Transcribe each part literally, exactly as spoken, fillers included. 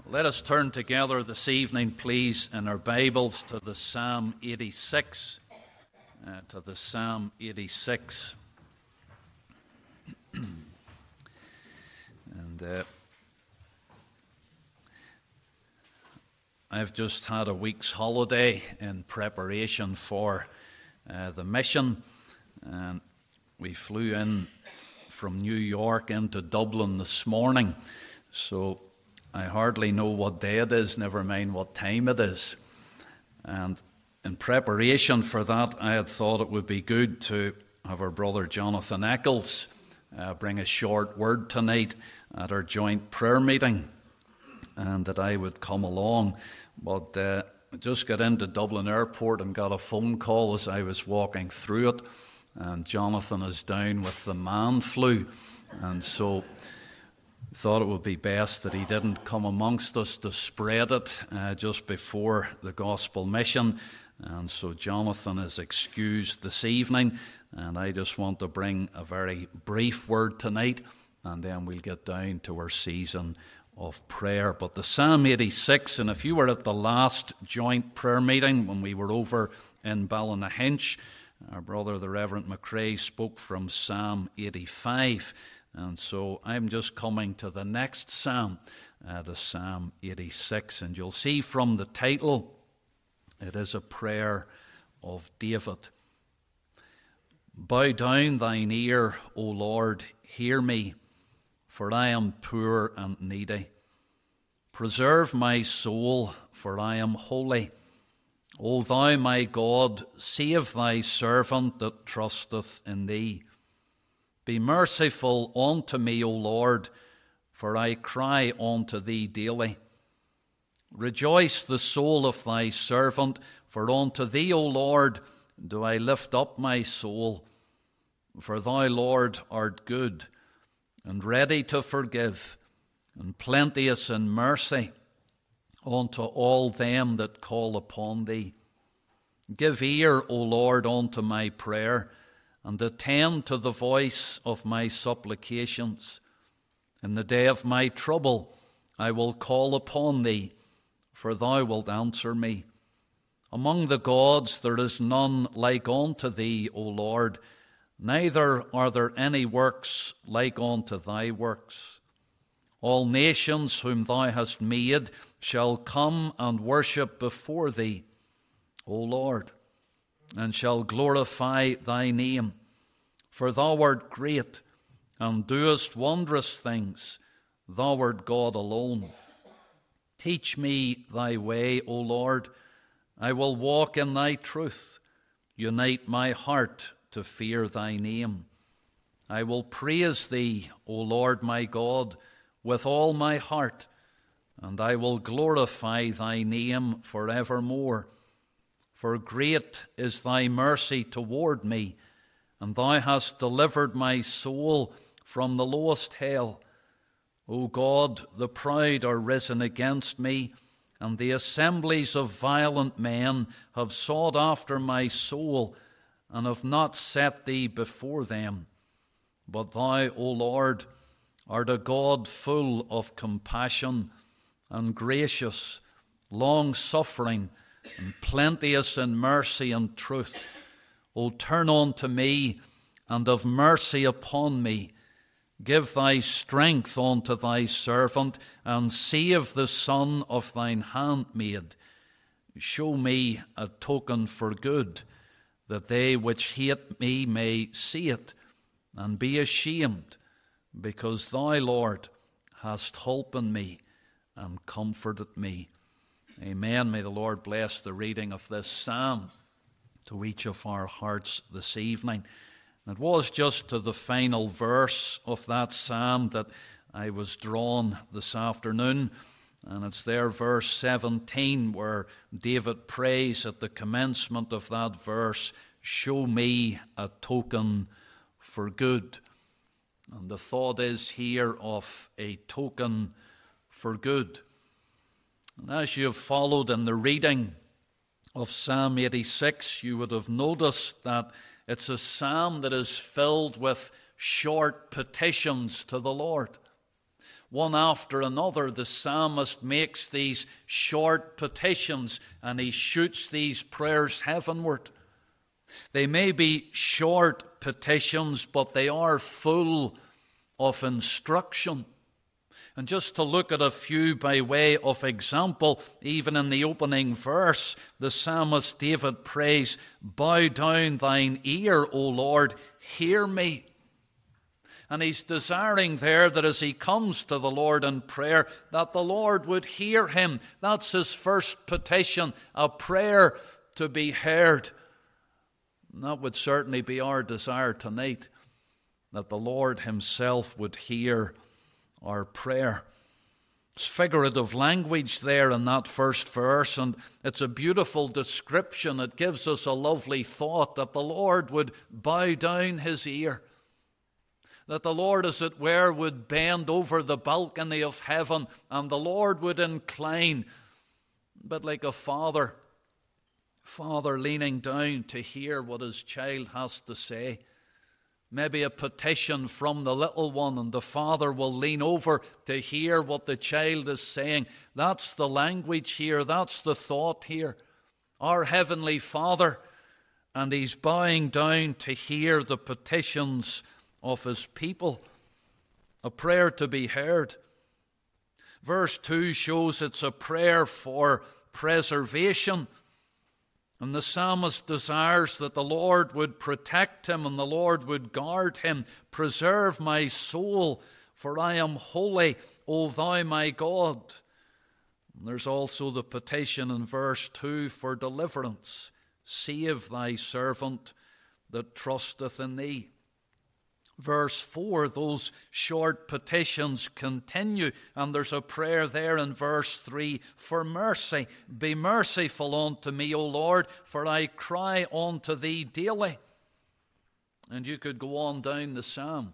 Let us turn together this evening, please, in our Bibles to the Psalm eighty-six. Uh, to the Psalm eighty-six. and uh, I've just had a week's holiday in preparation for uh, the mission. And we flew in from New York into Dublin this morning. So I hardly know what day it is, never mind what time it is. And in preparation for that, I had thought it would be good to have our brother Jonathan Eccles uh, bring a short word tonight at our joint prayer meeting, and that I would come along. But uh, I just got into Dublin Airport and got a phone call as I was walking through it, and Jonathan is down with the man flu, and so thought it would be best that he didn't come amongst us to spread it uh, just before the gospel mission. And so Jonathan is excused this evening, and I just want to bring a very brief word tonight, and then we'll get down to our season of prayer. But the Psalm eighty-six, and if you were at the last joint prayer meeting when we were over in Ballynahinch, our brother the Reverend McRae spoke from Psalm eighty-five. And so I'm just coming to the next psalm, uh, the Psalm eighty-six. And you'll see from the title, it is a prayer of David. Bow down thine ear, O Lord, hear me, for I am poor and needy. Preserve my soul, for I am holy. O thou my God, save thy servant that trusteth in thee. Be merciful unto me, O Lord, for I cry unto thee daily. Rejoice the soul of thy servant, for unto thee, O Lord, do I lift up my soul. For thou, Lord, art good, and ready to forgive, and plenteous in mercy unto all them that call upon thee. Give ear, O Lord, unto my prayer, and attend to the voice of my supplications. In the day of my trouble I will call upon thee, for thou wilt answer me. Among the gods there is none like unto thee, O Lord, neither are there any works like unto thy works. All nations whom thou hast made shall come and worship before thee, O Lord, and shall glorify thy name. For thou art great, and doest wondrous things. Thou art God alone. Teach me thy way, O Lord. I will walk in thy truth. Unite my heart to fear thy name. I will praise thee, O Lord my God, with all my heart, and I will glorify thy name forevermore. For great is thy mercy toward me, and thou hast delivered my soul from the lowest hell. O God, the proud are risen against me, and the assemblies of violent men have sought after my soul, and have not set thee before them. But thou, O Lord, art a God full of compassion, and gracious, long-suffering, and plenteous in mercy and truth. O turn unto me, and have mercy upon me. Give thy strength unto thy servant, and save the son of thine handmaid. Show me a token for good, that they which hate me may see it, and be ashamed, because thou, Lord, hast holpen me, and comforted me. Amen. May the Lord bless the reading of this psalm to each of our hearts this evening. And it was just to the final verse of that psalm that I was drawn this afternoon. And it's there, verse seventeen, where David prays at the commencement of that verse, show me a token for good. And the thought is here of a token for good. And as you have followed in the reading of Psalm eighty-six, you would have noticed that it's a psalm that is filled with short petitions to the Lord. One after another, the psalmist makes these short petitions and he shoots these prayers heavenward. They may be short petitions, but they are full of instruction. And just to look at a few by way of example, even in the opening verse, the psalmist David prays, "Bow down thine ear, O Lord, hear me." And he's desiring there that as he comes to the Lord in prayer, that the Lord would hear him. That's his first petition, a prayer to be heard. And that would certainly be our desire tonight, that the Lord himself would hear our prayer. It's figurative language there in that first verse, and it's a beautiful description. It gives us a lovely thought that the Lord would bow down his ear, that the Lord, as it were, would bend over the balcony of heaven, and the Lord would incline, but like a father, father leaning down to hear what his child has to say. Maybe a petition from the little one, and the father will lean over to hear what the child is saying. That's the language here. That's the thought here. Our Heavenly Father, and he's bowing down to hear the petitions of his people. A prayer to be heard. Verse two shows it's a prayer for preservation. And the psalmist desires that the Lord would protect him and the Lord would guard him. "Preserve my soul, for I am holy, O thou my God." And there's also the petition in verse two for deliverance. "Save thy servant that trusteth in thee." Verse four, those short petitions continue, and there's a prayer there in verse three for mercy. "Be merciful unto me, O Lord, for I cry unto thee daily." And you could go on down the psalm,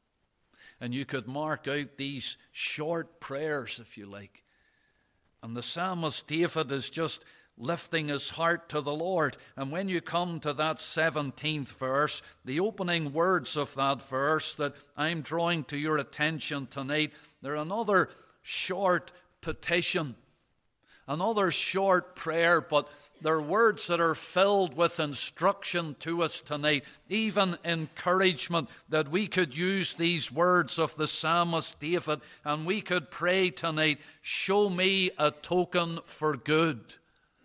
and you could mark out these short prayers, if you like. And the psalmist David is just lifting his heart to the Lord. And when you come to that seventeenth verse, the opening words of that verse that I'm drawing to your attention tonight, they're another short petition, another short prayer, but they're words that are filled with instruction to us tonight, even encouragement, that we could use these words of the psalmist David and we could pray tonight, "Show me a token for good."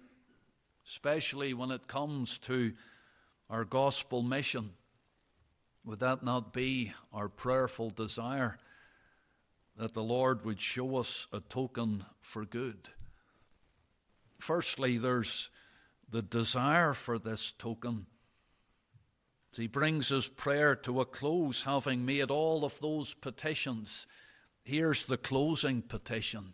Especially when it comes to our gospel mission. Would that not be our prayerful desire, that the Lord would show us a token for good? Firstly, there's the desire for this token. As he brings his prayer to a close, having made all of those petitions, here's the closing petition.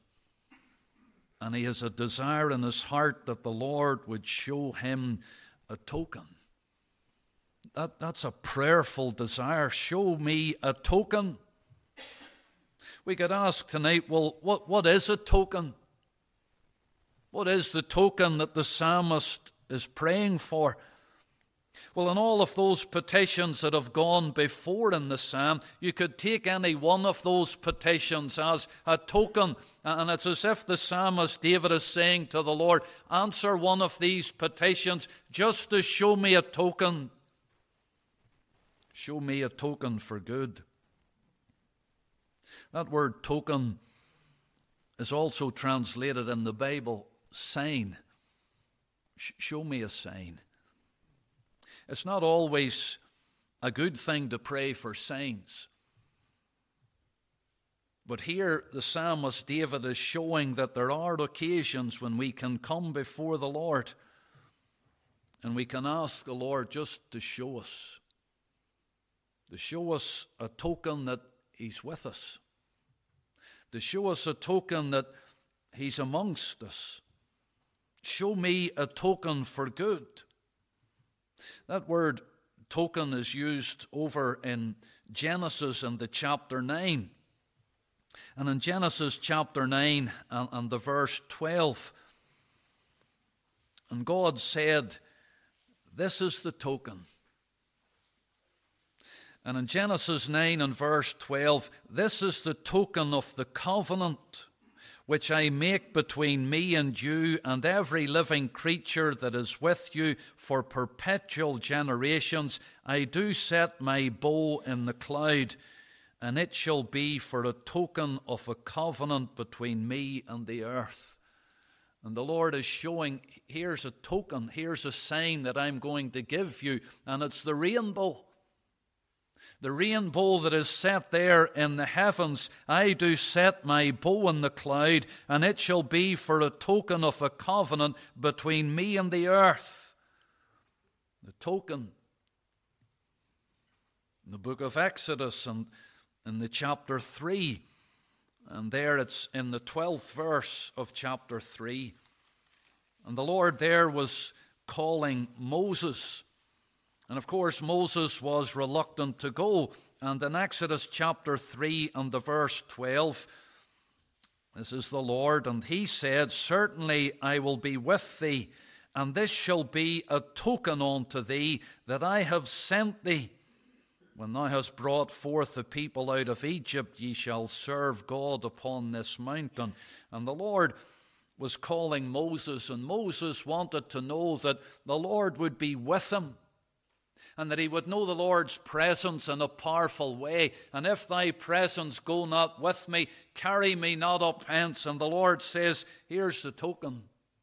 And he has a desire in his heart that the Lord would show him a token. That, that's a prayerful desire. Show me a token. We could ask tonight, well, what, what is a token? What is the token that the psalmist is praying for? Well, in all of those petitions that have gone before in the psalm, you could take any one of those petitions as a token. And it's as if the psalmist David is saying to the Lord, "Answer one of these petitions just to show me a token. Show me a token for good." That word token is also translated in the Bible, sign. Show me a sign. It's not always a good thing to pray for signs. But here the psalmist David is showing that there are occasions when we can come before the Lord and we can ask the Lord just to show us, to show us a token that he's with us, to show us a token that he's amongst us. Show me a token for good. That word token is used over in Genesis and the chapter nine. And in Genesis chapter nine and, and the verse twelve, and God said, "This is the token. And in Genesis nine and verse twelve, this is the token of the covenant which I make between me and you and every living creature that is with you for perpetual generations. I do set my bow in the cloud, and it shall be for a token of a covenant between me and the earth. And the Lord is showing, here's a token, here's a sign that I'm going to give you, and it's the rainbow. The rainbow that is set there in the heavens. I do set my bow in the cloud, and it shall be for a token of a covenant between me and the earth. The token. In the book of Exodus and in the chapter three, and there it's in the twelfth verse of chapter three. And the Lord there was calling Moses. And of course, Moses was reluctant to go. And in Exodus chapter three and the verse twelve, this is the Lord, and he said, certainly I will be with thee, and this shall be a token unto thee that I have sent thee. When thou hast brought forth the people out of Egypt, ye shall serve God upon this mountain. And the Lord was calling Moses, and Moses wanted to know that the Lord would be with him, and that he would know the Lord's presence in a powerful way. And if thy presence go not with me, carry me not up hence. And the Lord says, here's the token.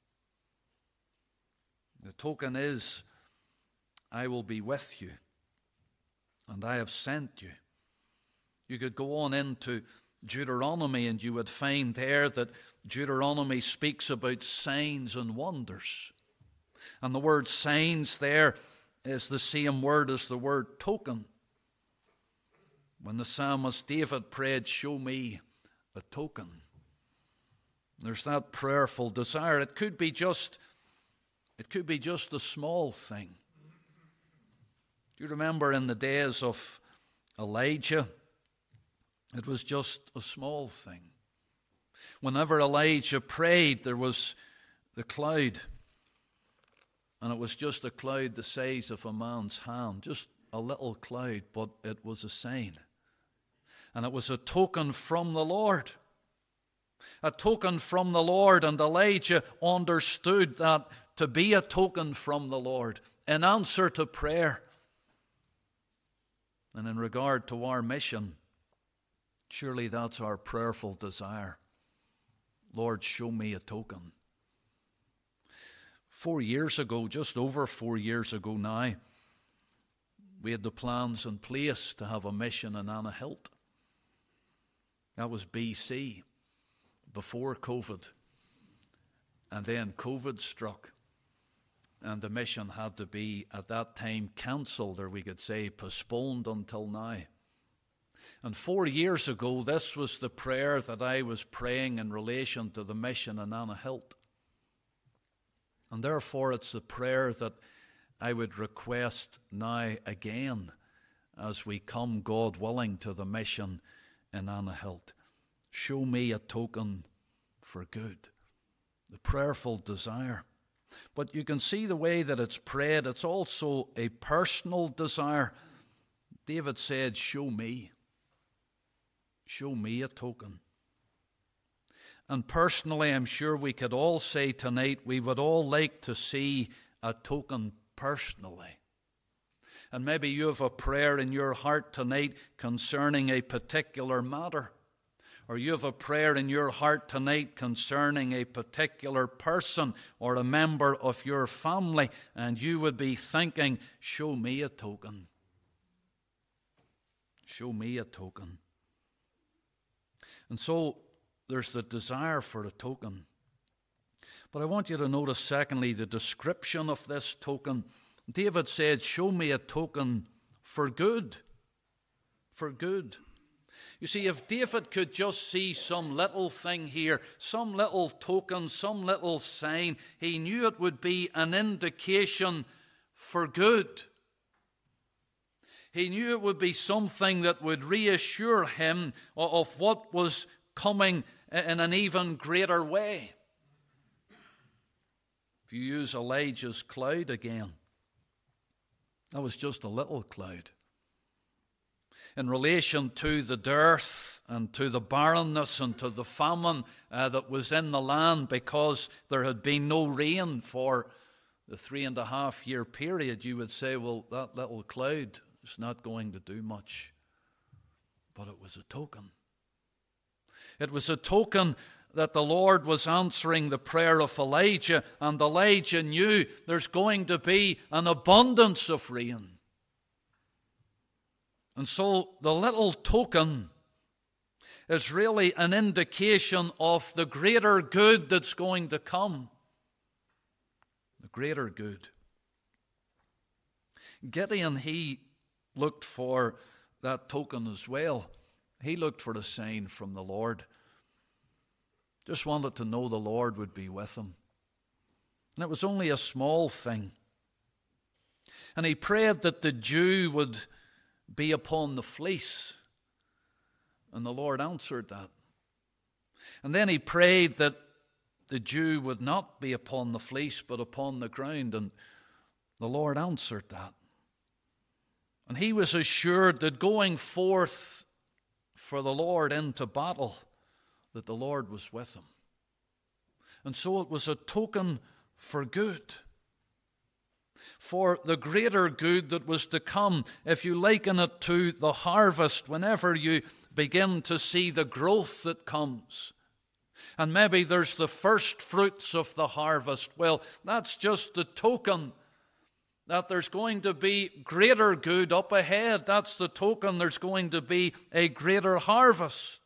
The token is, I will be with you, and I have sent you. You could go on into Deuteronomy, and you would find there that Deuteronomy speaks about signs and wonders. And the word signs there is the same word as the word token. When the psalmist David prayed, show me a token. There's that prayerful desire. It could be just, it could be just a small thing. Do you remember in the days of Elijah? It was just a small thing. Whenever Elijah prayed, there was the cloud. And it was just a cloud the size of a man's hand, just a little cloud, but it was a sign. And it was a token from the Lord. A token from the Lord, and Elijah understood that to be a token from the Lord in answer to prayer. And in regard to our mission, surely that's our prayerful desire. Lord, show me a token. Four years ago, just over four years ago now, we had the plans in place to have a mission in Annahilt. That was B C, before COVID. And then COVID struck, and the mission had to be, at that time, cancelled, or we could say postponed until now. And four years ago, this was the prayer that I was praying in relation to the mission in Annahilt. And therefore, it's the prayer that I would request now again as we come, God willing, to the mission in Annahilt. Show me a token for good. The prayerful desire. But you can see the way that it's prayed. It's also a personal desire. David said, show me. Show me a token. And personally, I'm sure we could all say tonight, we would all like to see a token personally. And maybe you have a prayer in your heart tonight concerning a particular matter. Or you have a prayer in your heart tonight concerning a particular person or a member of your family. And you would be thinking, show me a token. Show me a token. And so, there's the desire for a token. But I want you to notice, secondly, the description of this token. David said, show me a token for good. For good. You see, if David could just see some little thing here, some little token, some little sign, he knew it would be an indication for good. He knew it would be something that would reassure him of what was coming in an even greater way. If you use Elijah's cloud again, that was just a little cloud. in relation to the dearth and to the barrenness and to the famine uh, that was in the land because there had been no rain for the three and a half year period, you would say, well, that little cloud is not going to do much. But it was a token. It was a token that the Lord was answering the prayer of Elijah, and Elijah knew there's going to be an abundance of rain. And so the little token is really an indication of the greater good that's going to come. The greater good. Gideon, he looked for that token as well. He looked for a sign from the Lord. Just wanted to know the Lord would be with him. And it was only a small thing. And he prayed that the dew would be upon the fleece. And the Lord answered that. And then he prayed that the dew would not be upon the fleece, but upon the ground. And the Lord answered that. And he was assured that going forth for the Lord into battle, that the Lord was with him. And so it was a token for good. For the greater good that was to come, if you liken it to the harvest, whenever you begin to see the growth that comes, and maybe there's the first fruits of the harvest, well, that's just the token that there's going to be greater good up ahead. That's the token there's going to be a greater harvest.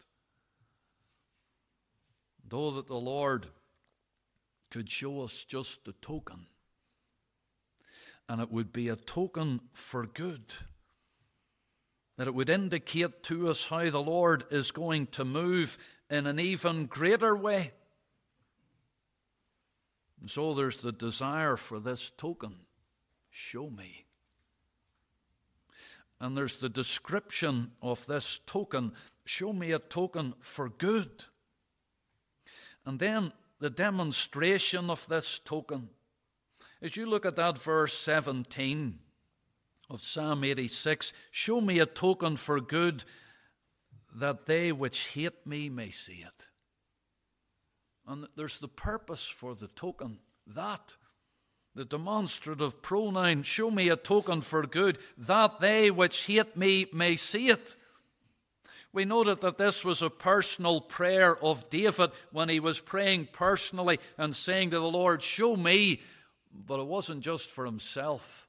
Though that the Lord could show us just a token, and it would be a token for good, that it would indicate to us how the Lord is going to move in an even greater way. And so there's the desire for this token. Show me. And there's the description of this token. Show me a token for good. And then the demonstration of this token. As you look at that verse seventeen of Psalm eighty-six, show me a token for good, that they which hate me may see it. And there's the purpose for the token, that. The demonstrative pronoun, show me a token for good, that they which hate me may see it. We noted that this was a personal prayer of David when he was praying personally and saying to the Lord, show me. But it wasn't just for himself.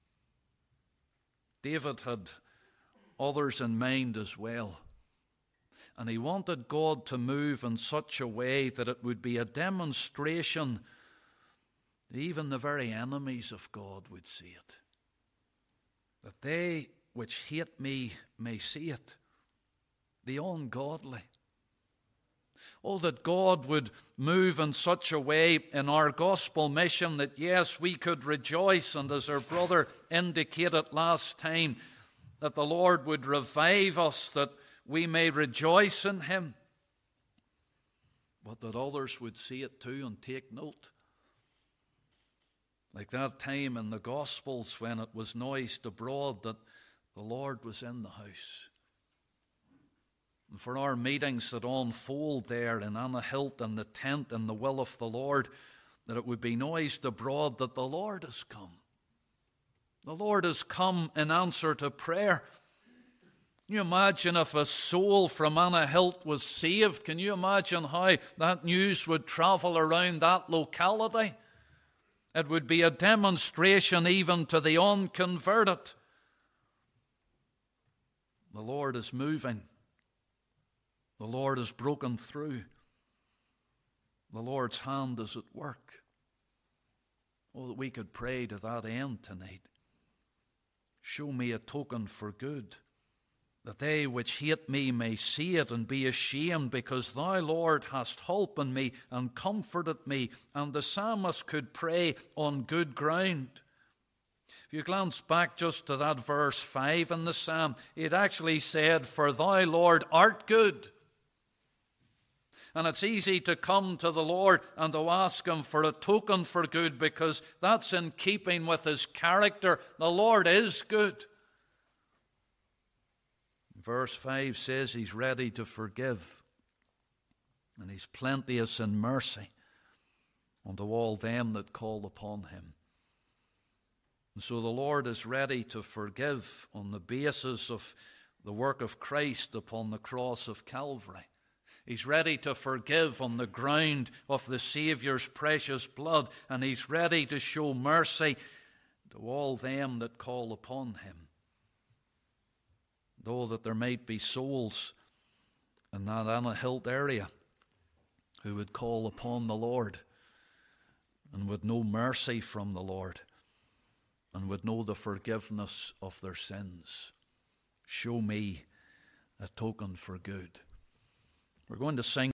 David had others in mind as well. And he wanted God to move in such a way that it would be a demonstration that even the very enemies of God would see it. That they which hate me may see it. The ungodly. Oh, that God would move in such a way in our gospel mission that, yes, we could rejoice, and as our brother indicated last time, that the Lord would revive us, that we may rejoice in him, but that others would see it too and take note. Like that time in the Gospels when it was noised abroad that the Lord was in the house. And for our meetings that unfold there in Annahilt and the tent and the will of the Lord, that it would be noised abroad that the Lord has come. The Lord has come in answer to prayer. Can you imagine if a soul from Annahilt was saved? Can you imagine how that news would travel around that locality? It would be a demonstration even to the unconverted. The Lord is moving. The Lord has broken through. The Lord's hand is at work. Oh, that we could pray to that end tonight. Show me a token for good, that they which hate me may see it and be ashamed, because thou, Lord, hast holpen me and comforted me. And the psalmist could pray on good ground. If you glance back just to that verse five in the psalm, it actually said, for thou, Lord, art good. And it's easy to come to the Lord and to ask him for a token for good, because that's in keeping with his character. The Lord is good. verse five says he's ready to forgive. And he's plenteous in mercy unto all them that call upon him. And so the Lord is ready to forgive on the basis of the work of Christ upon the cross of Calvary. He's ready to forgive on the ground of the Saviour's precious blood, and he's ready to show mercy to all them that call upon him. Though that there might be souls in that Annahilt area who would call upon the Lord and would know mercy from the Lord and would know the forgiveness of their sins. Show me a token for good. We're going to sing